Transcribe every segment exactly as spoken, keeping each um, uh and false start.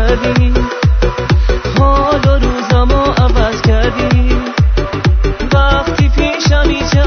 کردی، حال و روزمو عوض کردی. وقتی پیشمی چه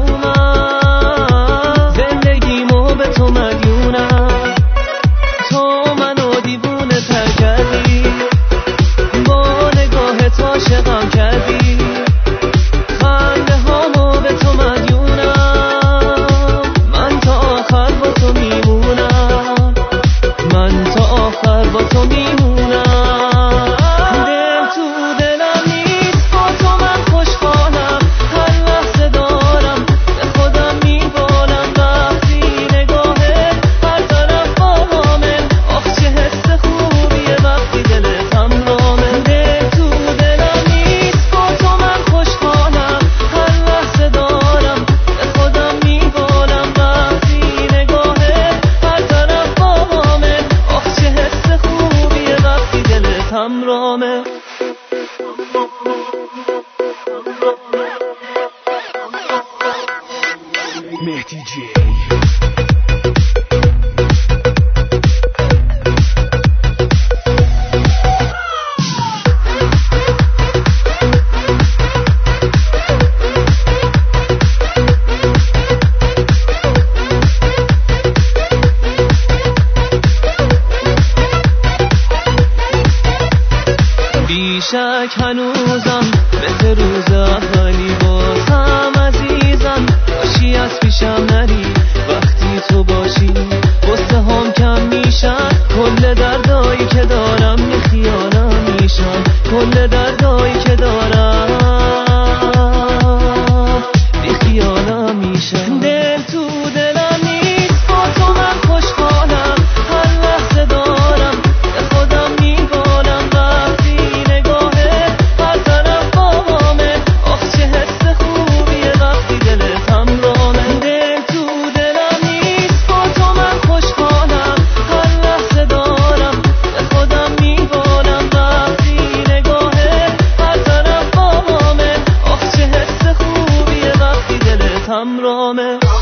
آرومم، زندگیمو به تو مدیونم. تو منو دیوونه تر کردی، با نگاه تو عاشقم کردی. خنده هامو به تو مدیونم، من تا آخر با تو میمونم، من تا آخر با تو میمونم. دل تو دلم نیست، با تو من خوشحالم، هر لحظه دارم به خودم میبالم. وقتی نگاهت هر طرف بامه، آخ چه حس خوبیه وقتی دلت همرامه. دل تو دلم نیست، با تو من خوشحالم، هر لحظه دارم به خودم میبالم. وقتی نگاهت هر طرف بامه، آخ چه حس خوبیه وقتی دلت همرامه. مهدی جی بیشک هنوزم مثل روز اولی، بازم عزیزم باشی از پیشم نری. وقتی تو باشی قصه هم کم میشن، کل دردایی که دارم یه خیالم میشن، کل دردایی که دارم بی خیالم میشن. دل تو دلم نیست، با تو من خوشحالم، هر لحظه دارم به خودم میبالم. وقتی نگاهت هر طرف بامه، آخ چه حس خوبیه وقتی دلت همرامه. دل تو دلم نیست، با تو من خوشحالم، هر لحظه دارم به خودم میبالم. وقتی نگاهت هر طرف بامه، آخ چه حس خوبیه وقتی دلت همرامه.